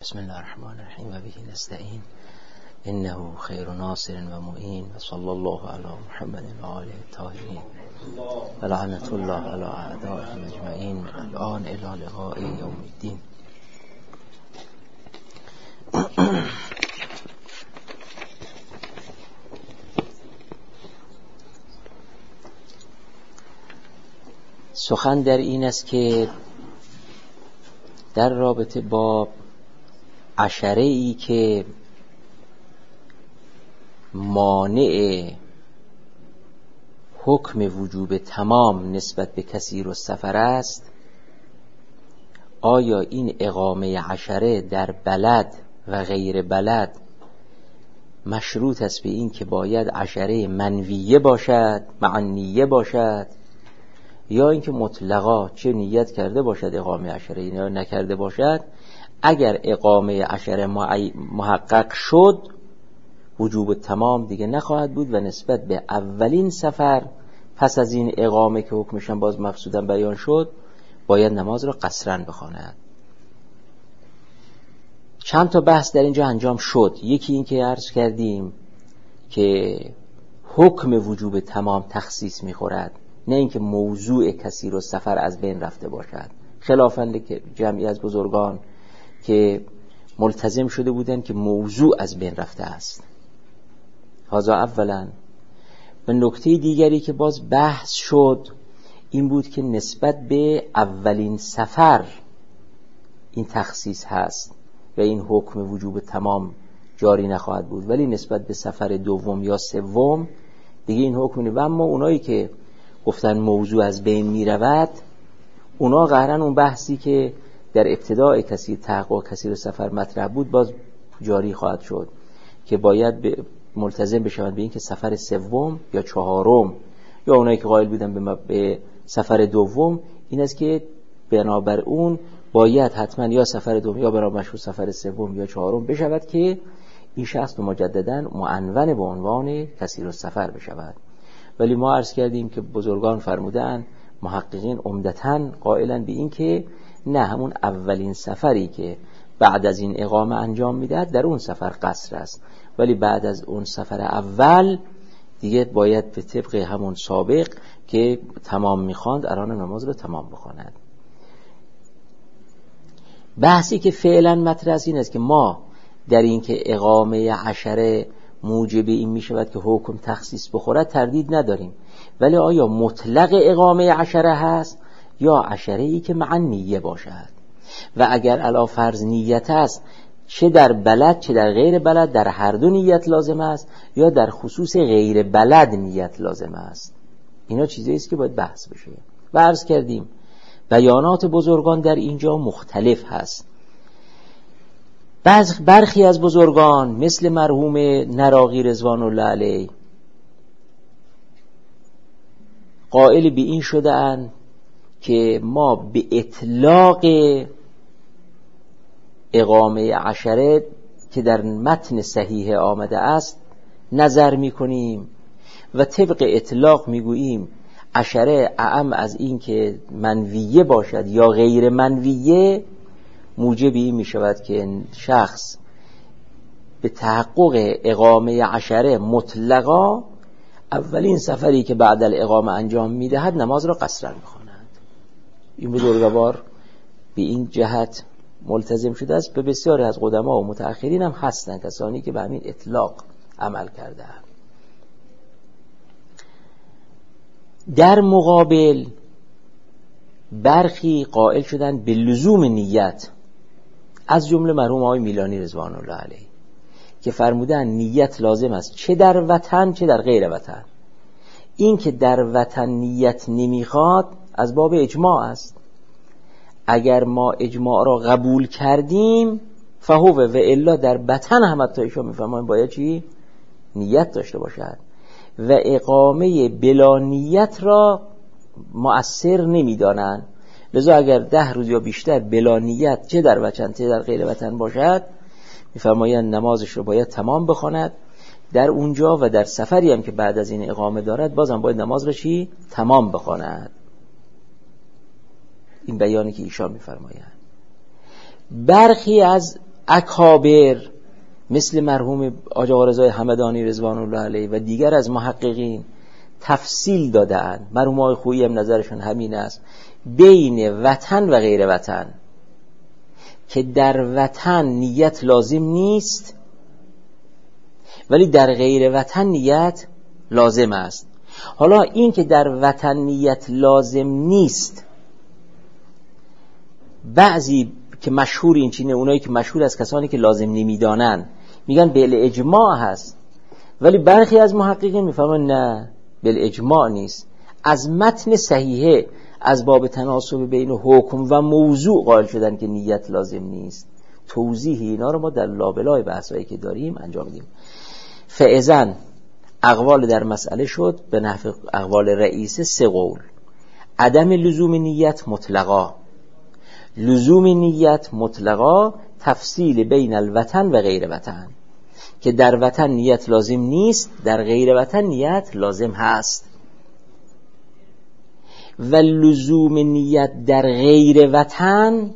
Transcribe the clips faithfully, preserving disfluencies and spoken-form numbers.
بسم الله الرحمن الرحیم و به نستعین انه خیر ناصر و معین و صلی الله علی محمد و آله الطاهرین و لعنت الله علی اعدائهم اجمعین من الان الی لقاء یوم الدین. سخن در این است که در رابطه با عشره ای که مانع حکم وجوب تمام نسبت به کثیر السفر است، آیا این اقامه عشره در بلد و غیر بلد مشروط است به این که باید عشره منویه باشد، معنیه باشد، یا اینکه مطلقا چه نیت کرده باشد اقامه عشره یا نکرده باشد، اگر اقامه عشره محقق شد وجوب تمام دیگه نخواهد بود و نسبت به اولین سفر پس از این اقامه که حکمشن باز مقصوداً بیان شد باید نماز را قصرن بخواند. چند تا بحث در اینجا انجام شد. یکی این که عرض کردیم که حکم وجوب تمام تخصیص میخورد، نه اینکه موضوع کثیر السفر از بین رفته باشد، خلافاً که جمعی از بزرگان که ملتزم شده بودند که موضوع از بین رفته است. هذا اولا. و نکته دیگری که باز بحث شد این بود که نسبت به اولین سفر این تخصیص هست و این حکم وجوب تمام جاری نخواهد بود، ولی نسبت به سفر دوم یا سوم دیگه این حکم نیست. و اما اونایی که گفتن موضوع از بین می رود، اونا قهرن اون بحثی که در ابتداء کثیر تحقق کثیر سفر مطرح بود باز جاری خواهد شد که باید ملتزم بشوند به این که سفر سوم یا چهارم یا اونایی که قائل بودن به سفر دوم این است که بنابر اون باید حتما یا سفر دوم یا بنابر مشروط سفر سوم یا چهارم بشود که این شخص مجددا معنون به عنوان کثیر السفر بشود. ولی ما عرض کردیم که بزرگان فرمودن، محققین عمدتاً قائلن به این که نه، همون اولین سفری که بعد از این اقامه انجام میدهد در اون سفر قصر است، ولی بعد از اون سفر اول دیگه باید به طبق همون سابق که تمام میخواند الان نماز رو تمام بخواند. بحثی که فعلا مطرح است این است که ما در این که اقامه عشره موجب این میشود که حکم تخصیص بخورد تردید نداریم، ولی آیا مطلق اقامه عشره هست یا عشره ای که مع نیه باشد؟ و اگر علی فرض نیت است، چه در بلد چه در غیر بلد در هر دو نیت لازم است یا در خصوص غیر بلد نیت لازم است؟ اینا چیزایی است که باید بحث بشه. و عرض کردیم بیانات بزرگان در اینجا مختلف هست. بعض برخی از بزرگان مثل مرحوم نراقی رضوان الله علیه قائل به این شده اند که ما به اطلاق اقامه عشره که در متن صحیح آمده است نظر میکنیم و طبق اطلاق میگوییم عشره اعم از این که منویه باشد یا غیر منویه موجب این میشود که شخص به تحقق اقامه عشره مطلقا اولین سفری که بعد الاقامه انجام میدهد نماز را قصرا میخواند. این بزرگوار به این جهت ملتزم شده است. به بسیاری از قدما و متأخرین هم هستند کسانی که به همین اطلاق عمل کرده اند. در مقابل برخی قائل شدند به لزوم نیت، از جمله مرحوم آقای میلانی رضوان الله علیه که فرمودن نیت لازم است چه در وطن چه در غیر وطن. این که در وطن نیت نمیخواد از باب اجماع است. اگر ما اجماع را قبول کردیم فهو و الا در وطن هم حتی ایشان میفهمن باید چی؟ نیت داشته باشد و اقامه بلا نیت را مؤثر نمیدانند. لذا اگر ده روز یا بیشتر بلا نیت چه در وطن چه در غیر وطن باشد میفرمایند نمازش رو باید تمام بخواند. در اونجا و در سفری هم که بعد از این اقامه دارد بازم باید نماز رو چی؟ تمام بخواند. این بیانی که ایشان میفرمایند. برخی از اکابر مثل مرحوم آقا آقا رضای همدانی رضوان الله علیه و دیگر از محققین تفصیل دادن. مرحوم آقای خویی هم نظرشون همین است، بین وطن و غیر وطن، که در وطن نیت لازم نیست ولی در غیر وطن نیت لازم است. حالا این که در وطن نیت لازم نیست، بعضی که مشهور این چینه، اونایی که مشهور از کسانی که لازم نمیدانن میگن بل اجماع هست، ولی برخی از محققین میفهمن نه بل اجماع نیست، از متن صحیحه از باب تناسب بین حکم و موضوع قائل شدن که نیت لازم نیست. توضیح اینا رو ما در لابلای بحثایی که داریم انجام میدیم. فاذن اقوال در مسئله شد به نحو اقوال رئیس سه قول: عدم لزوم نیت مطلقا، لزوم نیت مطلقا، تفصیل بین الوطن و غیر وطن، که در وطن نیت لازم نیست، در غیر وطن نیت لازم هست. و لزوم نیت در غیر وطن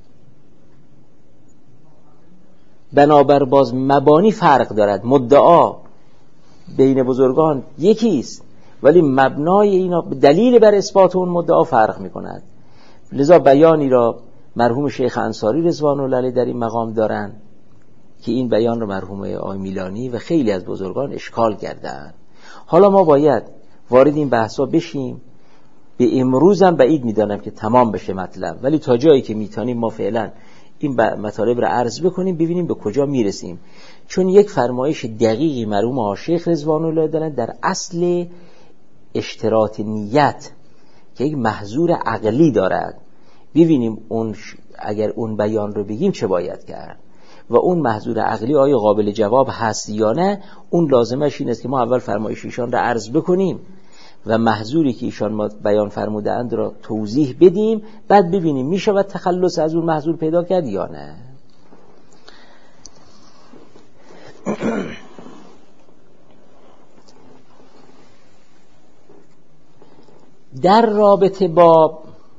بنابر باز مبانی فرق دارد. مدعا بین بزرگان یکیست ولی مبنای اینا دلیل بر اثبات اون مدعا فرق میکند. لذا بیانی را مرحوم شیخ انصاری رضوان الله علیه در این مقام دارن که این بیان رو مرحوم آقای میلانی و خیلی از بزرگان اشکال کردن. حالا ما باید وارد این بحثا بشیم. به امروز هم بعید میدانم که تمام بشه مطلب، ولی تا جایی که میتونیم ما فعلا این مطالب رو عرض بکنیم ببینیم به کجا میرسیم. چون یک فرمایش دقیقی مرحوم آقا شیخ رضوان الله دارن در اصل اشتراط نیت که یک محظور عقلی دارد. ببینیم اون اگر اون بیان رو بگیم چه باید کرد و اون محظور عقلی آیا قابل جواب هست یا نه. اون لازمش این است که ما اول فرمایش ایشان رو عرض بکنیم و محظوری که ایشان ما بیان فرمودند را توضیح بدیم، بعد ببینیم می شود تخلص از اون محظور پیدا کرد یا نه. در رابطه با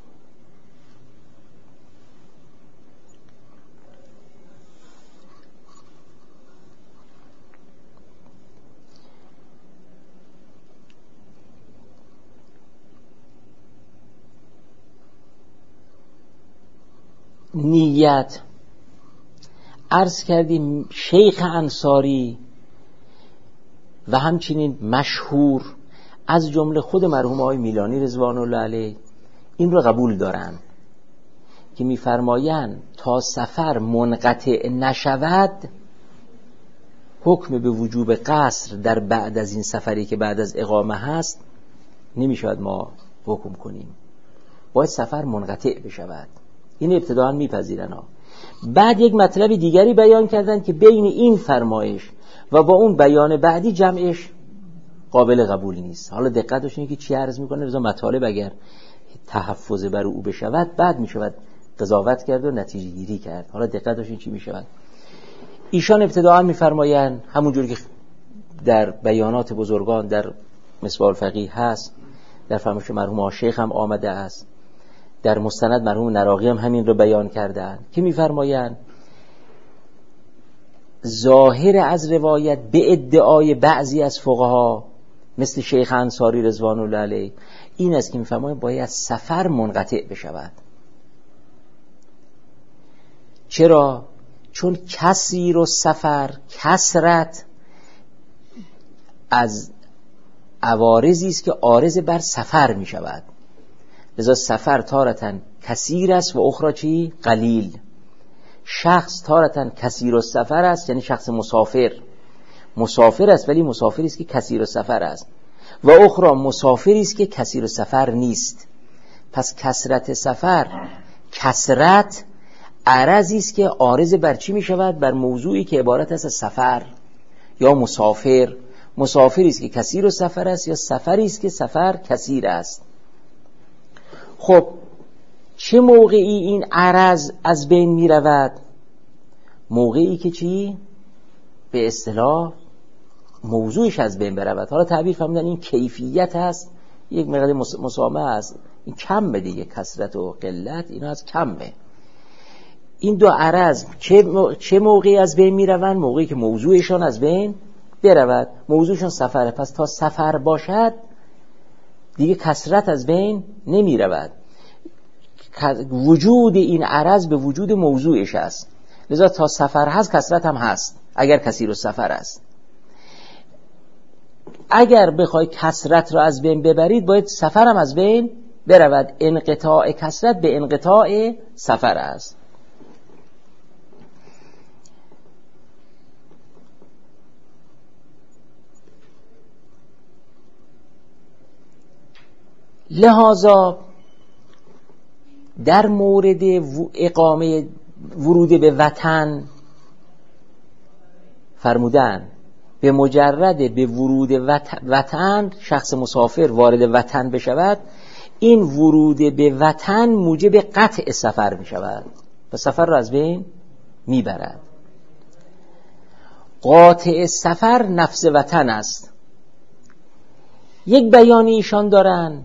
نیت عرض کردیم شیخ انصاری و همچنین مشهور از جمله خود مرحوم آقای میلانی رضوان الله علیه این رو قبول دارن که میفرمایند تا سفر منقطع نشود حکم به وجوب قصر در بعد از این سفری که بعد از اقامه هست نمیشود ما حکم کنیم، باید سفر منقطع بشود. این ابتداءً میپذیرن ها. بعد یک مطلب دیگری بیان کردن که بین این فرمایش و با اون بیان بعدی جمعش قابل قبول نیست. حالا دقتش اینه که چی عرض میکنه، رضا مطالب اگر تحفظ بر او بشود بعد میشود قضاوت کرد و نتیجه گیری کرد. حالا دقتش این چی میشود. ایشان ابتداءً میفرمایند همونجوری که در بیانات بزرگان در مصباح الفقیه هست، در فرمایش مرحوم شیخ هم آمده است، در مستند مرحوم نراقی هم همین رو بیان کردن که میفرمایند ظاهر از روایت به ادعای بعضی از فقها مثل شیخ انصاری رضوان الله علیه این است که میفرمایند باید سفر منقطع بشود. چرا؟ چون کثیر و سفر کثرت از عوارضی است که عارض بر سفر می شود. لذا سفر تارتن کثیر است و اخرى چی؟ قلیل. شخص تارتن کثیر و سفر است، یعنی شخص مسافر مسافر است ولی مسافری است که کثیر و سفر است، و اخرى مسافری است که کثیر و سفر نیست. پس کثرت سفر کثرت عرضی است که عارض بر چی می شود؟ بر موضوعی که عبارت است از سفر یا مسافر. مسافری است که کثیر و سفر است یا سفری است که سفر کثیر است. خب چه موقعی این عرض از بین می رود؟ موقعی که چی؟ به اصطلاح موضوعش از بین برود. حالا تعبیر فهمیدن این کیفیت هست، یک مقدار مسامحه است، این کمه دیگه، کثرت و قلت اینا از کمه. این دو عرض چه موقعی از بین می روند؟ موقعی که موضوعشان از بین برود. موضوعشان سفره، پس تا سفر باشد دیگه کثرت از بین نمی رود. وجود این عرض به وجود موضوعش است، لذا تا سفر هست کثرت هم هست اگر کثیر السفر است. اگر بخوای کثرت را از بین ببرید باید سفر هم از بین برود. انقطاع کثرت به انقطاع سفر است. لذا در مورد اقامه ورود به وطن فرمودن به مجرد به ورود وطن شخص مسافر وارد وطن بشود، این ورود به وطن موجب قطع سفر می شود و سفر را از بین می برد. قاطع سفر نفس وطن است. یک بیانی ایشان دارن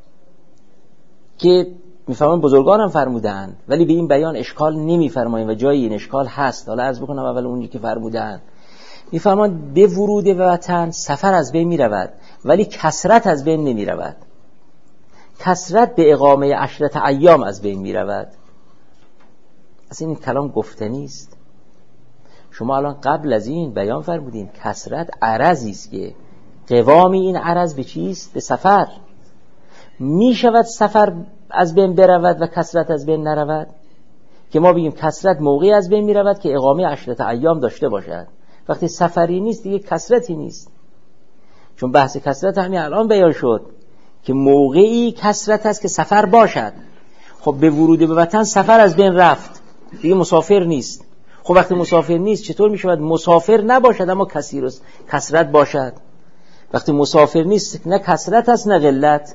که میفهمن بزرگان هم فرمودن ولی به این بیان اشکال نمیفرمایند و جای این اشکال هست. حالا عرض بکنم اول اونی که فرمودن. میفهمن به ورود به وطن سفر از بین میرود ولی کثرت از بین نمیرود. کثرت به اقامه عشرت ایام از بین میرود. اصلا این کلام گفتنی است. شما الان قبل از این بیان فرمودین کثرت عرضی است که قوام این عرض به چیست؟ به سفر. می شود سفر از بین برود و کثرت از بین نرود؟ که ما بگیم کثرت موقعی از بین می رود که اقامه عشرت ایام داشته باشد. وقتی سفری نیست دیگه کثرتی نیست. چون بحث کثرت همین الان بیان شد که موقعی کثرت است که سفر باشد. خب به ورود به وطن سفر از بین رفت دیگه مسافر نیست. خب وقتی مسافر نیست چطور می شود مسافر نباشد اما کثیر کثرت باشد؟ وقتی مسافر نیست نه کثرت است نه قلت.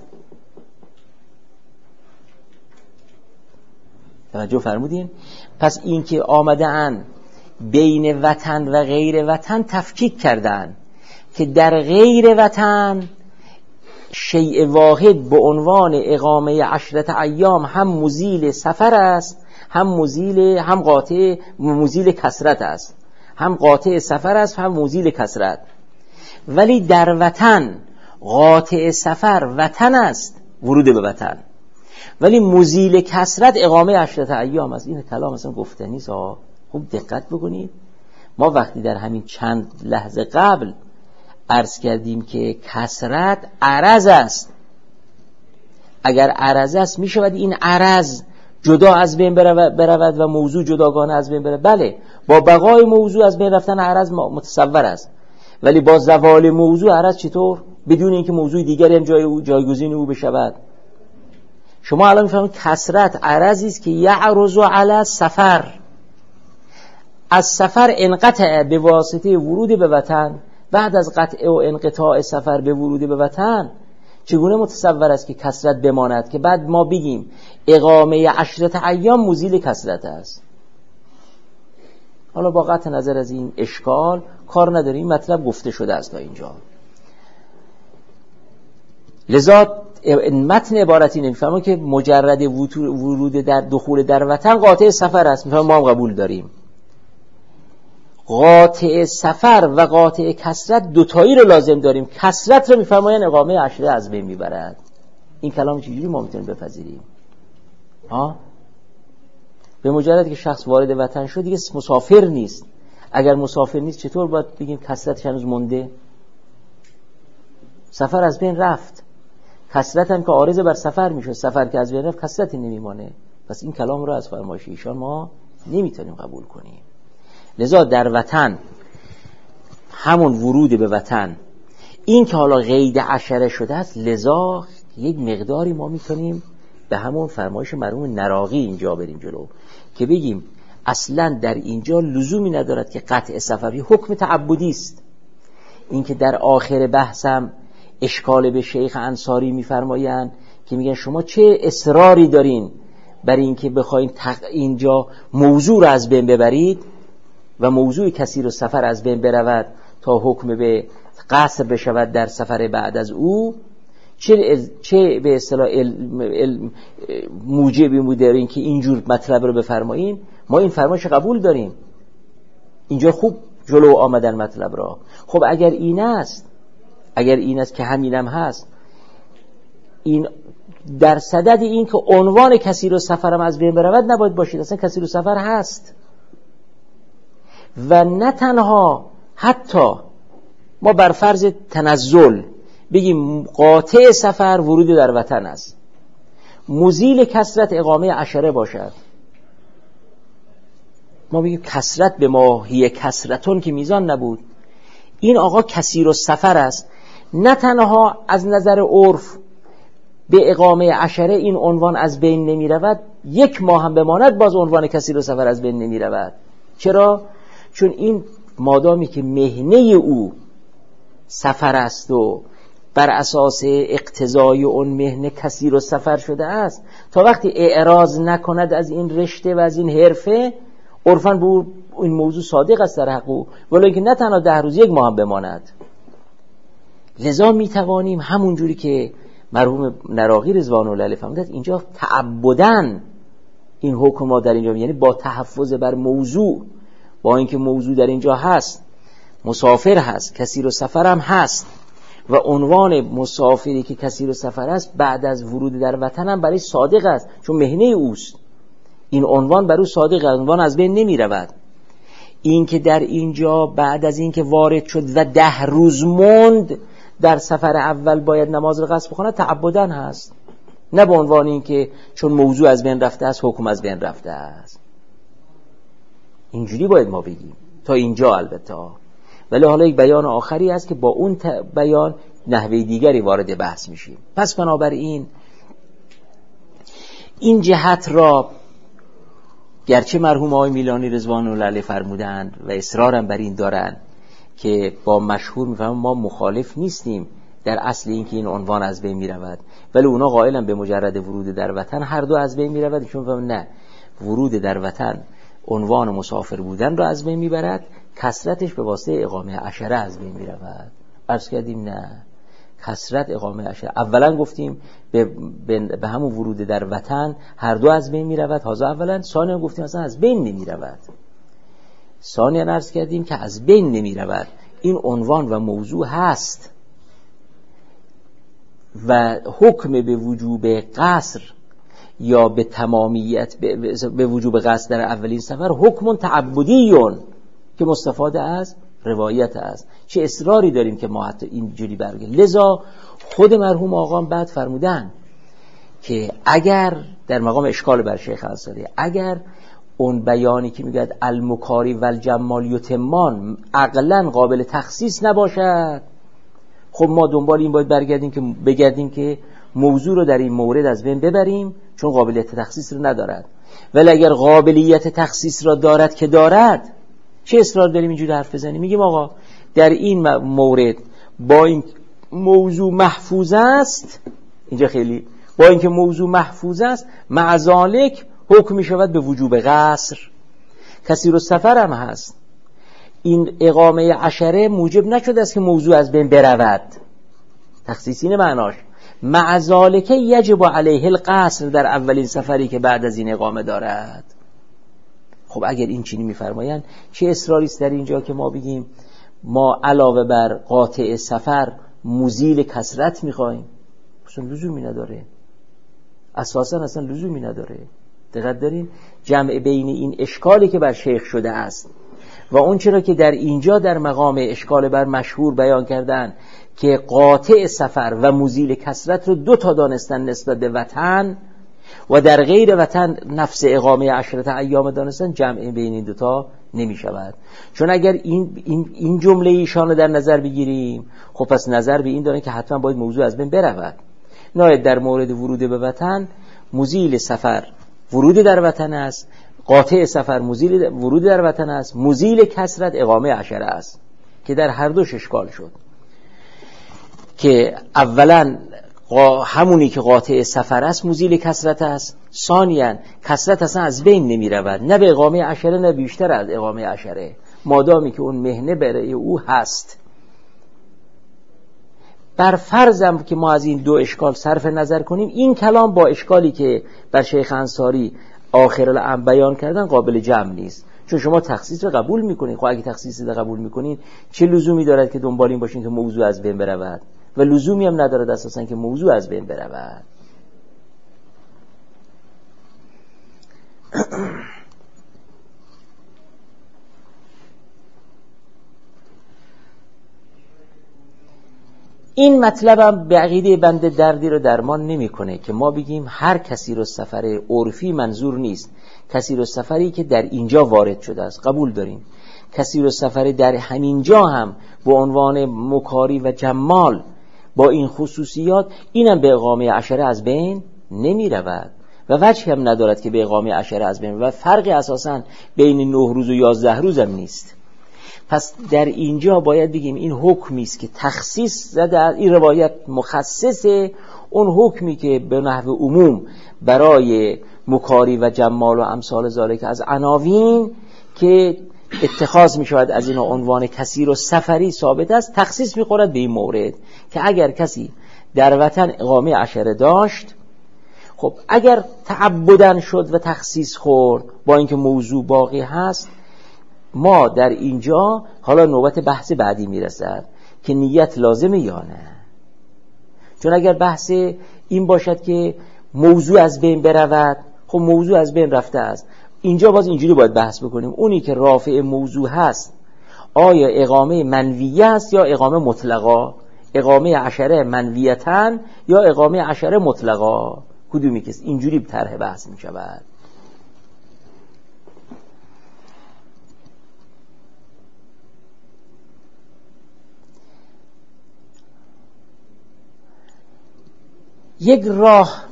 توجه فرمودین؟ پس این که آمده ان بین وطن و غیر وطن تفکیک کردن که در غیر وطن شیء واحد به عنوان اقامه عشرت ایام هم مزیل سفر است هم مزیل هم قاطع مزیل کثرت است. هم قاطع سفر است هم مزیل کثرت. ولی در وطن قاطع سفر وطن است، ورود به وطن، ولی مزیل کثرت اقامه عشرت ایام است. این کلام اصلا گفتنی است. خوب دقت بکنید. ما وقتی در همین چند لحظه قبل عرض کردیم که کثرت عرض است، اگر عرض است می شود این عرض جدا از بین برود و موضوع جداگانه از بین برود. بله، با بقای موضوع از بین رفتن عرض متصور است، ولی با زوال موضوع عرض چطور؟ بدون اینکه موضوع دیگری هم جای او جایگزین او بشود. شما الان میفهمید کثرت عرضی است که یعرض علی سفر، از سفر انقطع به واسطه ورود به وطن. بعد از قطع و انقطاع سفر به ورود به وطن چگونه متصور است که کثرت بماند که بعد ما بگیم اقامه عشرت ایام مزیل کثرت است؟ حالا با قطع نظر از این اشکال کار نداریم، مطلب گفته شده است تا اینجا. لذا متن عبارتی نمیفهمه که مجرد ورود در دخول در وطن قاطع سفر است. میفهمه ما هم قبول داریم. قاطع سفر و قاطع کثرت دوتایی رو لازم داریم. کثرت رو میفرماین اقامه عشره از بین میبرد. این کلام چجوری ما میتونیم بپذیریم؟ ها؟ به مجرد که شخص وارد وطن شد دیگه مسافر نیست. اگر مسافر نیست چطور باید بگیم کثرتش هنوز مونده؟ سفر از بین رفت. کثرت هم که عارض بر سفر میشه، سفر که از بین رفت کثرتی نمیمانه. پس این کلام رو از فرمایش ایشان ما نمیتونیم قبول کنیم. لذا در وطن همون ورود به وطن، این که حالا قید عشره شده است، لذا یک مقداری ما میتونیم به همون فرمایش مرحوم نراقی اینجا بریم جلو که بگیم اصلا در اینجا لزومی ندارد که قطع سفری حکم تعبدی است. این که در آخر بحثم اشکال به شیخ انصاری میفرمایند که میگن شما چه اصراری دارین بر این که بخواین اینجا موضوع رو از بین ببرید و موضوع کثیر السفر از بین برود تا حکم به قصر بشود در سفر بعد از او. چه چه به اصطلاح موجبی بوده این که اینجور مطلب رو بفرمایین؟ ما این فرمایش قبول داریم. اینجا خوب جلو آمدن مطلب را. خب اگر این است، اگر این است که همینم هست، این در صدد این که عنوان کثیر السفرم از بین برود نباید باشید. اصلا کثیر السفر هست و نه تنها، حتی ما بر فرض تنزل بگیم قاطع سفر ورود در وطن است، مزیل کثرت اقامه عشره باشد، ما بگیم کثرت به ماهی کثرتون که میزان نبود، این آقا کثیر السفر است. نه تنها از نظر عرف به اقامه عشره این عنوان از بین نمی رود، یک ماه هم بماند باز عنوان کثیر السفر از بین نمی رود. چرا؟ چون این مادامی که مهنه او سفر است و بر اساس اقتضای اون مهنه کثیر السفر شده است، تا وقتی اعراض نکند از این رشته و از این حرفه، عرفاً به این موضوع صادق است در حق او، ولی اینکه نه تنها ده روز یک ماه هم بماند. لذا می توانیم همون جوری که مرحوم نراقی رضوان الله علیه فرمودند اینجا تعبداً این حکم ما در اینجا، یعنی با تحفظ بر موضوع، با اینکه موضوع در اینجا هست، مسافر هست، کثیر السفر هم هست و عنوان مسافری که کثیر السفر است بعد از ورود در وطن هم برای صادق است، چون مهنه اوست، این عنوان برای صادق، عنوان از بین نمی رود. این که در اینجا بعد از این که وارد شد و ده روز موند در سفر اول باید نماز رو قصر بخونه، تعبداً هست، نه به عنوان این که چون موضوع از بین رفته است حکم از بین رفته است. اینجوری باید ما بگیم تا اینجا البته. ولی حالا یک بیان آخری است که با اون بیان نحوه دیگری وارد بحث میشیم. پس بنابراین این جهت را گرچه مرحوم آقای میلانی رضوان الله علیه فرمودند و اصرارم بر این دارند که با مشهور میفهمم ما مخالف نیستیم در اصل این که این عنوان از بین میرود، ولی اونا قائلن به مجرد ورود در وطن هر دو از بین میرود، چون فهم نه، ورود در وطن عنوان مسافر بودن را از بین میبرد، کثرتش به واسطه اقامه عشره از بین میرود. عرض کردیم نه، کثرت اقامه عشره اولا گفتیم به, به, به همون ورود در وطن هر دو از بین میرود، هازا اولا. ثانیا گفتیم اصلا از بین نمیرود. ثانیا عرض کردیم که از بین نمیرود، این عنوان و موضوع هست و حکم به وجوب قصر یا به تمامیت به وجوب قصد در اولین سفر حکم تعبدیون که مستفاده از روایت است. چه اصراری داریم که ما حتی اینجوری برگه. لذا خود مرحوم آقام بعد فرمودن که اگر در مقام اشکال بر شیخ انصاری، اگر اون بیانی که میگه المکاری و الجمال یتمان عقلا قابل تخصیص نباشد، خب ما دنبال این باید برگردیم که بگردیم که موضوع رو در این مورد از بین ببریم، چون قابلیت تخصیص رو ندارد. ولی اگر قابلیت تخصیص را دارد که دارد، چه اصرار داریم اینجوری حرف بزنیم؟ میگیم آقا در این مورد با این موضوع محفوظ است، اینجا خیلی با اینکه موضوع محفوظ است، مع ذالک حکم می شود به وجوب قصر. کثیر السفر هم هست، این اقامه عشره موجب نشده است که موضوع از بین برود، تخصیصین معناش. مع ذالک یجب علیه القصر در اولین سفری که بعد از این اقامه دارد. خب اگر این چینی میفرمایند، چه اصراری است در اینجا که ما بگیم ما علاوه بر قاطع سفر مزیل کثرت میخوایم؟ اصلا لزومی نداره، اساسا اصلا لزومی نداره. دقت دارین جمع بین این اشکالی که بر شیخ شده است و اون چرا که در اینجا در مقام اشکال بر مشهور بیان کردن که قاطع سفر و مزیل کثرت رو دو تا دانستن نسبت به وطن و در غیر وطن نفس اقامه عشرت ایام دانستن، جمع بین این دوتا نمی شود. چون اگر این, این, این جمله ایشان رو در نظر بگیریم، خب پس نظر به این داره که حتما باید موضوع از بین برود. نه، در مورد ورود به وطن مزیل سفر ورود در وطن است، قاطع سفر مزیل ورود در وطن است، مزیل کثرت اقامه عشره است که در هر دوش اشکال شد که اولا همونی که قاطع سفر است مزیل کثرت است، ثانیاً کثرت اصلا از بین نمی رود، نه به اقامه عشره نه بیشتر از اقامه عشره، مادامی که اون مهنه برای او هست. بر فرضم که ما از این دو اشکال صرف نظر کنیم، این کلام با اشکالی که بر شیخ انصاری آخر الامر بیان کردن قابل جمع نیست، چون شما تخصیص رو قبول میکنید. خب اگه تخصیص رو قبول میکنید چه لزومی دارد که دنبال این باشین که موضوع از بین برود؟ و لزومی هم ندارد اساسا که موضوع از بین برود. این مطلبم به عقیده بنده دردی رو درمان نمیکنه که ما بگیم هر کسی رو سفر عرفی منظور نیست. کسی رو سفری که در اینجا وارد شده است قبول داریم. کسی رو سفری در همینجا هم به عنوان مکاری و جمال با این خصوصیات، اینم به اقامه عشره از بین نمی رود و وجهی هم ندارد که به اقامه عشره از بین، و فرق اساساً بین نه روز و یازده روز هم نیست. پس در اینجا باید بگیم این حکمی است که تخصیص زده، این روایت مخصصه اون حکمی که به نحو عموم برای مکاری و جمال و امثال ذالک از عناوین که اتخاذ می شود از این عنوان کثیر و سفری ثابت است، تخصیص می خورد به این مورد که اگر کسی در وطن اقامه عشره داشت، خب اگر تعبدن شد و تخصیص خورد با اینکه موضوع باقی هست، ما در اینجا حالا نوبت بحث بعدی میرسد که نیت لازمه یا نه. چون اگر بحث این باشد که موضوع از بین برود، خب موضوع از بین رفته است. اینجا باز اینجوری باید بحث بکنیم اونی که رافع موضوع هست آیا اقامه منویه است یا اقامه مطلقا، اقامه عشره منویتن یا اقامه عشره مطلقا، کدومی که اینجوری طرح بحث می شود. یک راه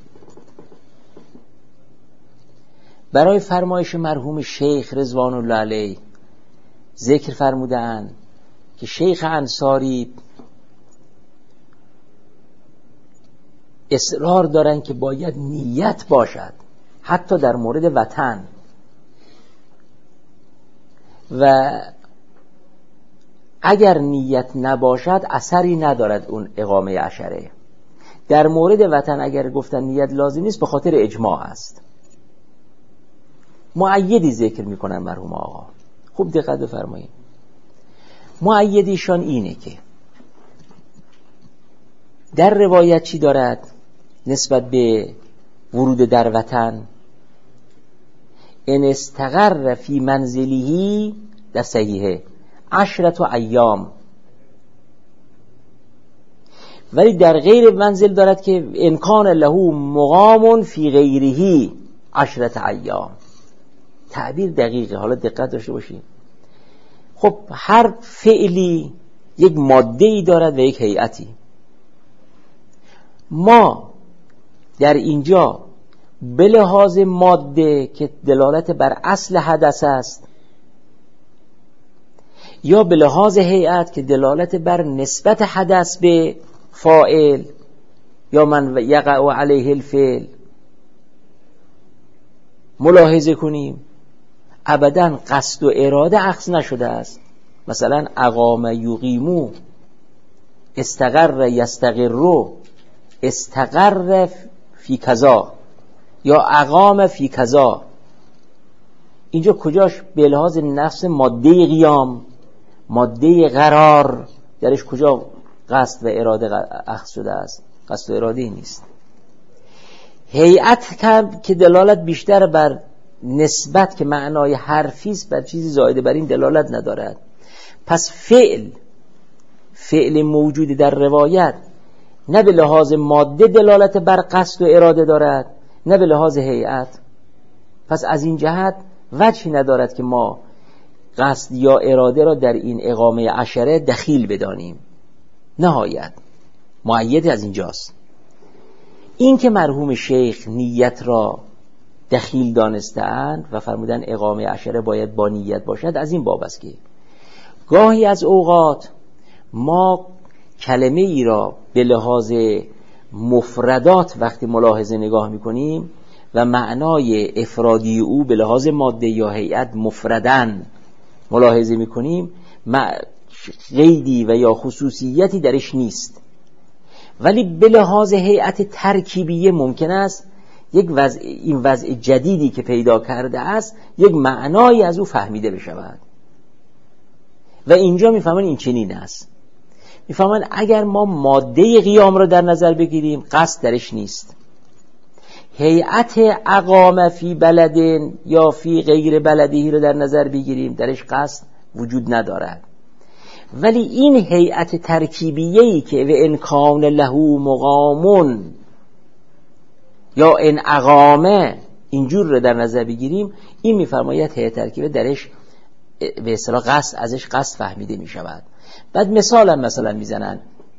برای فرمایش مرحوم شیخ رضوان الله علیه ذکر فرمودن که شیخ انصاری اصرار دارن که باید نیت باشد حتی در مورد وطن، و اگر نیت نباشد اثری ندارد اون اقامه عشره. در مورد وطن اگر گفتن نیت لازم نیست به خاطر اجماع است. مؤیدی ذکر میکنن مرحوم آقا، خوب دقت بفرمایید. مؤیدیشان اینه که در روایت چی دارد نسبت به ورود در وطن؟ ان استقر فی منزله، در صحیحه، عشرت و ایام، ولی در غیر منزل دارد که امکان له مقام فی غیره عشرت ایام. تعبیر دقیقه، حالا دقت داشته باشید. خب هر فعلی یک ماده‌ای دارد و یک هیئتی. ما در اینجا به لحاظ ماده که دلالت بر اصل حدث است، یا به لحاظ هیئت که دلالت بر نسبت حدث به فاعل یا من یقع علیه الفعل، ملاحظه کنیم ابداً قصد و اراده اخذ نشده است. مثلا اقام یقیمو، استقر یستقرو، استقر فی کذا یا اقام فی کذا، اینجا کجاش به لحاظ نفس ماده قیام، ماده قرار، درش کجا قصد و اراده اخذ شده است؟ قصد و اراده نیست. هیئت که دلالت بیشتر بر نسبت که معنای حرفی است، بر چیزی زائده بر این دلالت ندارد. پس فعل فعل موجود در روایت نه به لحاظ ماده دلالت بر قصد و اراده دارد، نه به لحاظ هیئت. پس از این جهت وجهی ندارد که ما قصد یا اراده را در این اقامه عشره دخیل بدانیم. نهایت مؤید از اینجاست. این که مرحوم شیخ نیت را دخیل دانستند و فرمودن اقامه عشره باید با نیت باشد، از این باب است که گاهی از اوقات ما کلمه ای را به لحاظ مفردات وقتی ملاحظه نگاه میکنیم و معنای افرادی او به لحاظ ماده یا هیئت مفردن ملاحظه میکنیم، قیدی و یا خصوصیتی درش نیست، ولی به لحاظ هیئت ترکیبیه ممکن است یک وضع، این وضع جدیدی که پیدا کرده است یک معنایی از او فهمیده بشود. و اینجا میفهمن این چنین است. میفهمن اگر ما ماده قیام رو در نظر بگیریم قصد درش نیست. هیئت اقامه فی بلدن یا فی غیر بلدی رو در نظر بگیریم درش قصد وجود ندارد. ولی این هیئت ترکیبیه‌ای که و ان کان له مقامون یا ان اقامه اینجور رو در نظر بگیریم، این میفرماید هیئت ترکیبه درش به اصطلاح قصد، ازش قصد فهمیده می شود. بعد مثال هم مثلا میزنن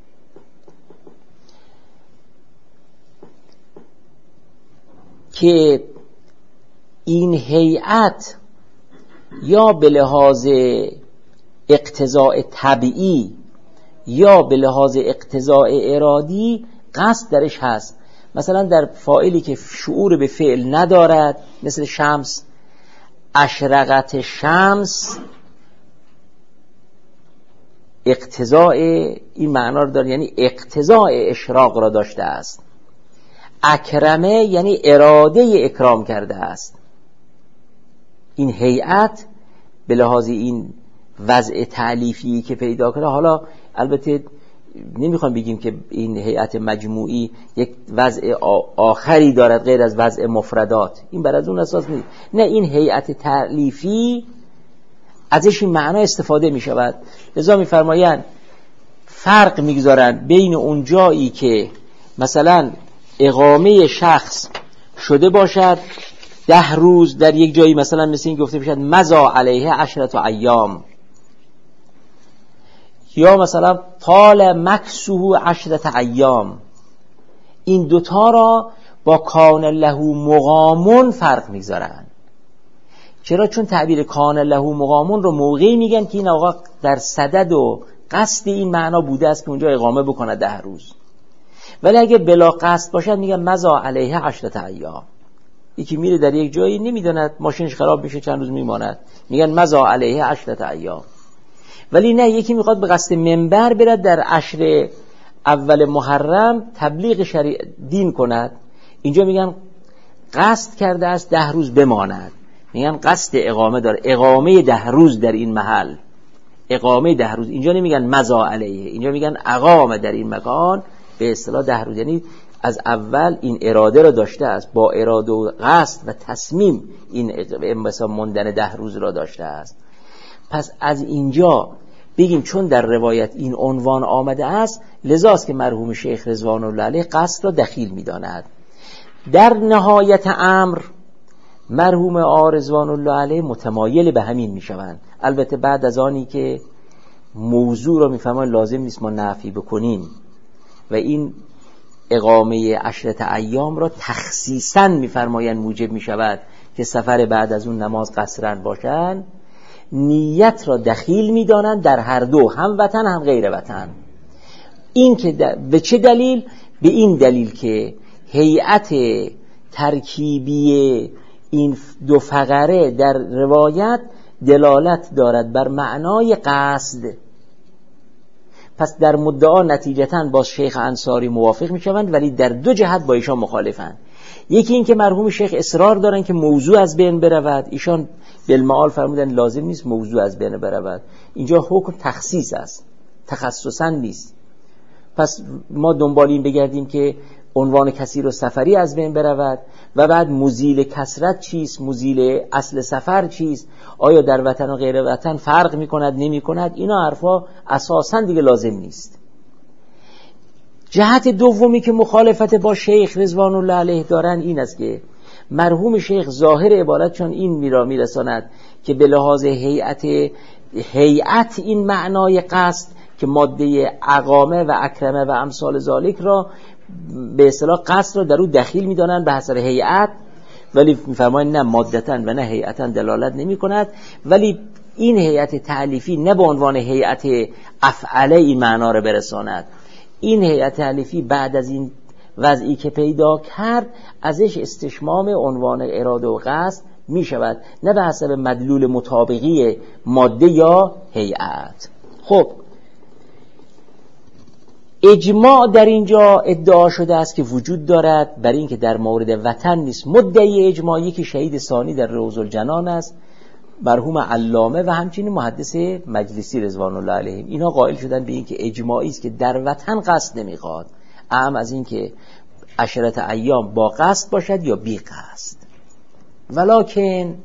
که این هیئت یا به لحاظ اقتضاء طبیعی یا به لحاظ اقتضاء ارادی قصد درش هست. مثلا در فاعلی که شعور به فعل ندارد، مثل شمس، اشرقت شمس اقتضاء این معنا رو داره، یعنی اقتضاء اشراق را داشته است. اکرمه یعنی اراده اکرام کرده است. این هیئت به لحاظ این وضع تألیفی که پیدا کرده، حالا البته نمیخوام بگیم که این هیئت مجموعی یک وضع آخری دارد غیر از وضع مفردات، این بر از اون اساس نیست. نه، این هیئت تألیفی ازش این معنا استفاده می شود. لذا می فرمایند فرق می گذارند بین اون جایی که مثلا اقامه شخص شده باشد ده روز در یک جایی، مثلا مثل این گفته باشد مضا علیه عشرت ایام، یا مثلا طال مکسوه عشرت ایام. این دوتا را با کان له مقامون فرق میگذارن. چرا؟ چون تعبیر کان له مقامون رو موقعی میگن که این آقا در صدد و قصد این معنا بوده است که اونجا اقامه بکنه ده روز. ولی اگه بلا قصد باشد میگن مضا علیه عشرت ایام. یکی میره در یک جایی نمیداند ماشینش خراب میشه چند روز میماند، میگن مضا علیه عشرت ایام. ولی نه، یکی میخواد به قصد منبر برد در عشر اول محرم تبلیغ شریع دین کند، اینجا میگن قصد کرده است ده روز بماند، میگن قصد اقامه داره، اقامه ده روز در این محل، اقامه ده روز. اینجا نمیگن مضا علیه، اینجا میگن اقامه در این مکان به اصطلاح ده روز، یعنی از اول این اراده را داشته است، با اراده و قصد و تصمیم این مثلا موندن ده روز را داشته است. پس از اینجا بگیم چون در روایت این عنوان آمده است، لذاست که مرحوم شیخ رضوان الله علیه قصد را دخیل می‌داند. در نهایت امر مرحوم آقا رضوان الله علیه متمایل به همین میشوند. البته بعد از آنی که موضوع را میفهمن لازم نیست ما نفی بکنیم و این اقامه عشرت ایام را تخصیصاً میفرمایند موجب میشود که سفر بعد از اون نماز قصرن باشند، نیت را دخیل میدانند در هر دو، هم وطن هم غیر وطن. این که به چه دلیل؟ به این دلیل که هیئت ترکیبی این دو فقره در روایت دلالت دارد بر معنای قصد. پس در مدعا نتیجتاً با شیخ انصاری موافق میشوند، ولی در دو جهت با ایشان مخالفند. یکی این که مرحوم شیخ اصرار دارن که موضوع از بین برود، ایشان بالمعال فرمودن لازم نیست موضوع از بین برود، اینجا حکم تخصیص است، تخصصاً نیست. پس ما دنبال این بگردیم که عنوان کثیر و سفری از بین برود و بعد مزیل کثرت چیست، مزیل اصل سفر چیست، آیا در وطن و غیر وطن فرق می کند نمی کند، اینا حرفا اساساً دیگه لازم نیست. جهت دومی که مخالفت با شیخ رضوان الله علیه دارن این است که مرحوم شیخ ظاهر عبارت چون این میرا میرساند که به لحاظ هیئت هیئت این معنای قصد که ماده اقامه و اکرمه و امثال ذالک را به اصطلاح قصد را در او دخیل میدانند به حسب هیئت، ولی میفرمایند نه مادتاً و نه هیئتاً دلالت نمی کند. ولی این هیئت تألیفی نه به عنوان هیئت افعله این معنا را برساند. این هیئت تألیفی بعد از این وضعی که پیدا کرد ازش استشمام عنوان اراده و قصد می شود، نه به حسب مدلول مطابقی ماده یا هیئت. خب اجماع در اینجا ادعا شده است که وجود دارد، برای اینکه در مورد وطن نیست. مدعی اجماع یکی شهید ثانی در روض الجنان است، مرحوم علامه، و همچنین محدث مجلسی رضوان الله علیهم. اینا قائل شدن به اینکه اجماعی است که در وطن قصد نمیخواد، اهم از اینکه عشرت ایام با قصد باشد یا بی قصد. ولکن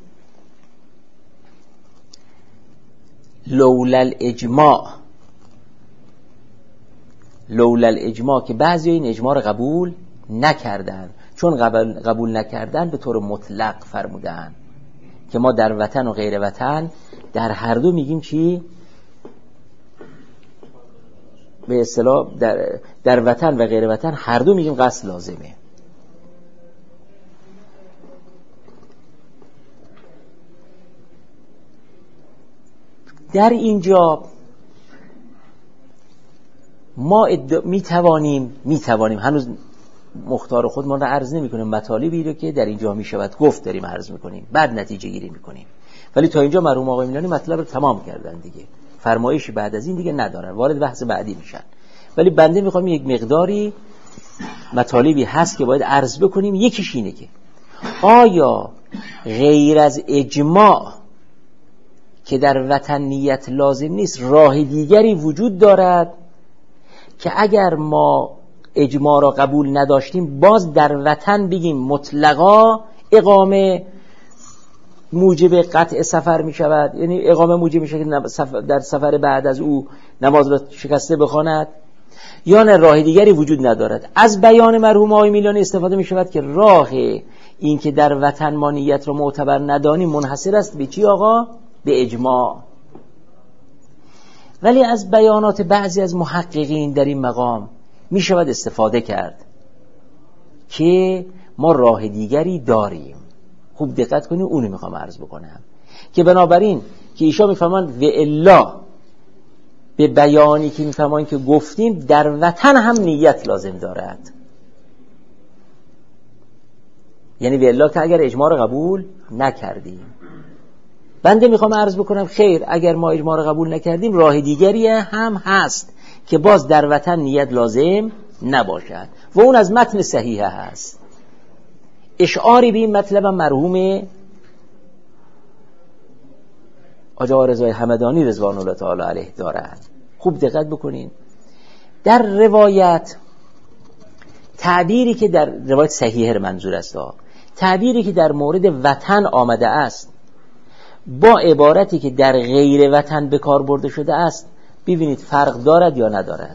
لولا الاجماع، لولا الاجماع که بعضی این اجماع رو قبول نکردن، چون قبول, قبول نکردن به طور مطلق فرمودن که ما در وطن و غیر وطن در هر دو میگیم چی؟ به اصطلاح در, در وطن و غیر وطن هر دو میگیم قصد لازمه. در اینجا ما میتوانیم میتوانیم هنوز مختار خودمان را عرض نمی کنیم، مطالبی رو که در اینجا می شود گفت داریم عرض می کنیم، بعد نتیجه گیری می کنیم. ولی تا اینجا مرحوم آقای میلانی مطلب رو تمام کردن دیگه، فرمایشی بعد از این دیگه ندارن، وارد بحث بعدی میشن. ولی بنده میخوام یک مقداری مطالبی هست که باید عرض بکنیم. یکیش اینه که آیا غیر از اجماع که در وطن نیت لازم نیست، راه دیگری وجود دارد که اگر ما اجماع را قبول نداشتیم باز در وطن بگیم مطلقا اقامه موجب قطع سفر می شود، یعنی اقامه موجب می شود که در سفر بعد از او نماز را شکسته بخواند، یا نه راه دیگری وجود ندارد؟ از بیان مرحوم آقای میلانی استفاده می شود که راه این که در وطن ما نیت را معتبر ندانیم منحصر است به چی آقا؟ به اجماع. ولی از بیانات بعضی از محققین در این مقام می شود استفاده کرد که ما راه دیگری داریم. خوب دقت کنید، اونو میخوام عرض بکنم که بنابراین که ایشا میفهمند و الا به بیانی که میفهمند که گفتیم در وطن هم نیت لازم دارد، یعنی و الا که اگر اجماع رو قبول نکردیم. بنده میخوام عرض بکنم خیر، اگر ما اجماع رو قبول نکردیم راه دیگری هم هست که باز در وطن نیت لازم نباشد و اون از متن صحیحه هست. اشعاری به این مطلب مرحوم آقا رضای همدانی رضوان الله تعالی علیه دارند. خوب دقت بکنین، در روایت تعبیری که در روایت صحیحه منظور است، تعبیری که در مورد وطن آمده است با عبارتی که در غیر وطن به کار برده شده است، ببینید فرق دارد یا ندارد.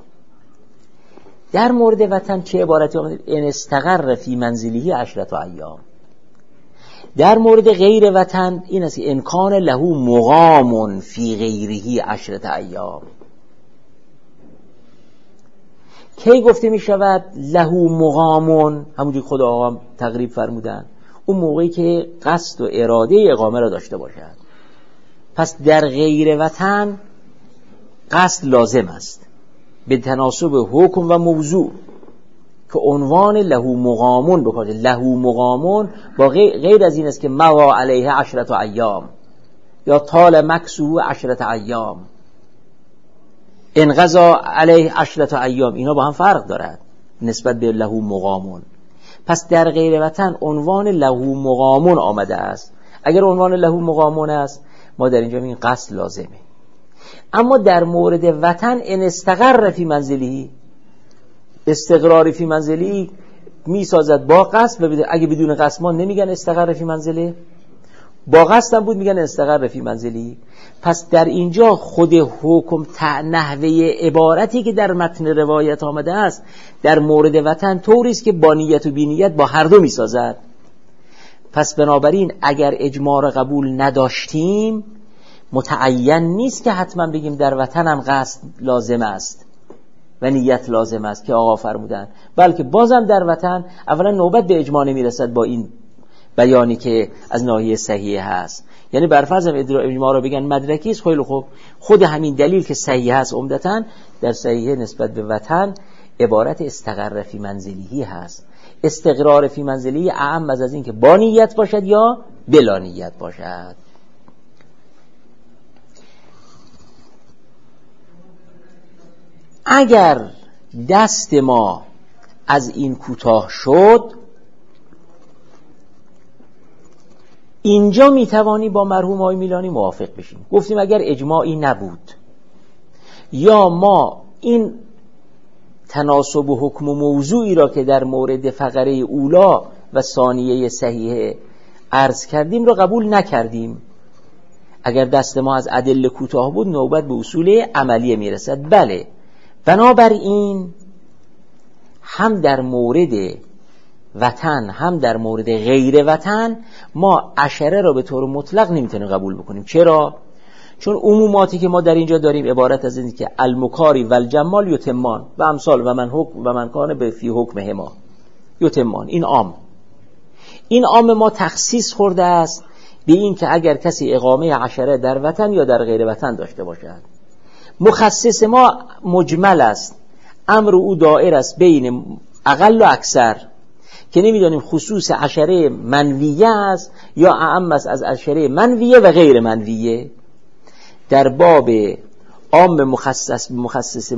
در مورد وطن چه عبارتی آمده؟ ان استقر فی منزله عشرة ایام. در مورد غیر وطن این است ان کان له مقام فی غیره عشرة ایام. کی گفته می شود له مقام؟ همونجوری خود آقا تقریب فرمودن، اون موقعی که قصد و اراده اقامه را داشته باشد. پس در غیر وطن قصد لازم است به تناسب حکم و موضوع که عنوان له مقامون بکنه. له مقامون با غیر از این است که موا علیه عشرة ایام یا طال مکسو عشرة ایام، انقضا علیه عشرة ایام، اینا با هم فرق دارد نسبت به له مقامون. پس در غیر وطن عنوان له مقامون آمده است. اگر عنوان له مقامون است ما در اینجا میگیم قصد لازمه. اما در مورد وطن ان استقر فی منزله، استقرار فی منزله می سازد با قصد، و اگه بدون قصد ما نمیگن استقر فی منزله، با قصد هم بود میگن استقر فی منزله. پس در اینجا خود حکم نحوه عبارتی که در متن روایت آمده است در مورد وطن طوری است که با نیت و بی نیت با هر دو میسازد. پس بنابراین اگر اجماع را قبول نداشتیم متعین نیست که حتما بگیم در وطن هم قصد لازم است و نیت لازم است که آقا فرمودن، بلکه بازم در وطن اولا نوبت به اجماع نمیرسد با این بیانی که از ناحیه صحیح هست. یعنی برفرض اجماع را بگن مدرکی است، خیلی خوب، خود همین دلیل که صحیح هست عمدتاً در صحیح نسبت به وطن عبارت استقر فی منزله هست. استقرار فی منزله اعم از این که با نیت باشد یا بلا نیت باشد. اگر دست ما از این کوتاه شد، اینجا میتوانی با مرحوم آقای میلانی موافق بشیم. گفتیم اگر اجماعی نبود یا ما این تناسب و حکم و موضوعی را که در مورد فقره اولا و ثانیه صحیح عرض کردیم را قبول نکردیم، اگر دست ما از ادله کوتاه بود نوبت به اصول عملیه میرسد. بله، بنابراین هم در مورد وطن هم در مورد غیر وطن ما عشره را به طور مطلق نمیتونیم قبول بکنیم. چرا؟ چون عموماتی که ما در اینجا داریم عبارت از این که المکاری و الجمال یتمان و امثال و من حکم و من کان به فی حکم هما یتمان، این عام این عام ما تخصیص خورده است به این که اگر کسی اقامه عشره در وطن یا در غیر وطن داشته باشد. مخصص ما مجمل است، امر او دائر است بین اقل و اکثر، که نمیدانیم خصوص عشره منویه است یا اعم است از عشره منویه و غیر منویه. در باب عام مخصص مخصص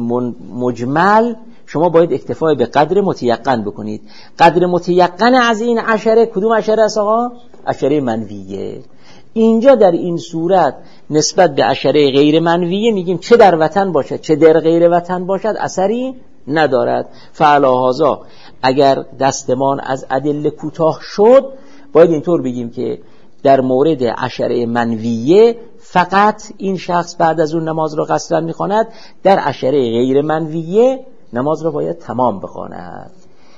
مجمل شما باید اکتفای به قدر متیقن بکنید. قدر متیقن از این عشره کدوم عشره است آقا؟ عشره منویه. اینجا در این صورت نسبت به عشره غیر منویه میگیم چه در وطن باشد چه در غیر وطن باشد اثری ندارد. فعلا هذا اگر دستمان از ادله کوتاه شد باید اینطور بگیم که در مورد عشره منویه فقط این شخص بعد از اون نماز را قصرا میخواند، در عشره غیر منویه نماز را باید تمام بخواند.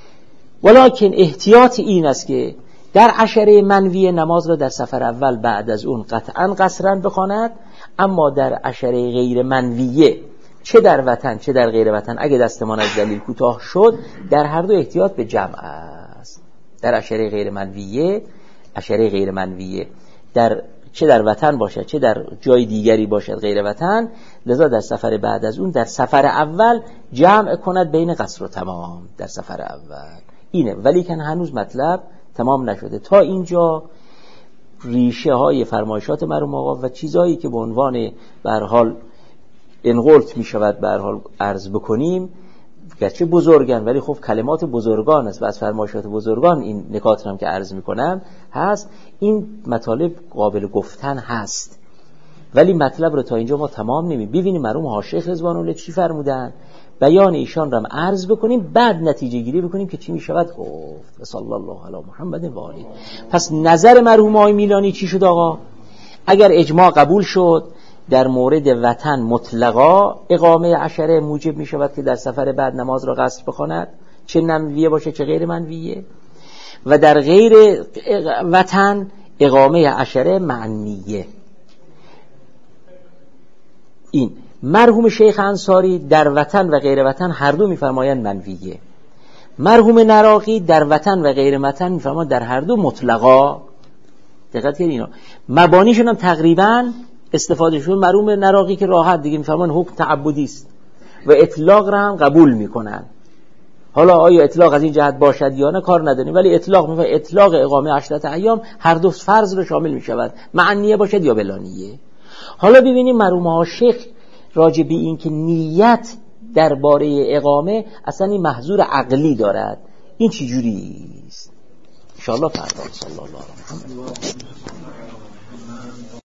ولکن احتیاط این است که در عشره منویه نماز را در سفر اول بعد از اون قطعا قصرا بخواند، اما در عشره غیر منویه چه در وطن چه در غیر وطن اگه دستمان از دلیل کوتاه شد در هر دو احتیاط به جمع است. در عشره غیر منویه عشره غیر منویه در چه در وطن باشد چه در جای دیگری باشد غیر وطن، لذا در سفر بعد از اون در سفر اول جمع کند بین قصر و تمام در سفر اول. اینه، ولی که هنوز مطلب تمام نشده. تا اینجا ریشه های فرمایشات مرحوم آقا و چیزایی که به عنوان به هر حال انقلت می شود به هر حال عرض بکنیم، گرچه بزرگن ولی خب کلمات بزرگان است و از فرمایشات بزرگان این نکات هم که عرض می کنم هست. این مطالب قابل گفتن هست ولی مطلب رو تا اینجا ما تمام نمی ببینیم مرحوم حاشیه رضوان الله چی فرمودن، بیان ایشان رو هم عرض بکنیم، بعد نتیجه گیری بکنیم که چی می شود گفت. صلی الله علی محمد و آله. پس نظر مرحوم آقای میلانی چی شد آقا؟ اگر اجماع قبول شد در مورد وطن مطلقا اقامه عشره موجب می شود که در سفر بعد نماز را قصر بخواند، چه منویه باشه چه غیر منویه، و در غیر وطن اقامه عشره معنیه. این مرحوم شیخ انصاری در وطن و غیر وطن هر دو میفرمایند منویه. مرحوم نراقی در وطن و غیر وطن میفرمایند در هر دو مطلقا. دقت کنید اینا مبانیشون هم تقریبا استفاده شون. مرحوم نراقی که راحت دیگه میفرمایند حکم تعبدی است و اطلاق را هم قبول میکنن. حالا آیا اطلاق از این جهت باشد یا نه کار نداریم، ولی اطلاق میفرمایند اطلاق اقامه عشرت ایام هر دو فرض رو شامل میشود، معنیه باشد یا بلانیه. حالا ببینیم مرحوم ها شیخ راجع به این که نیت درباره اقامه اصلا این محظور عقلی دارد، این چی جوری است؟ ان شاء الله فردا. صلی الله علیه و سلم.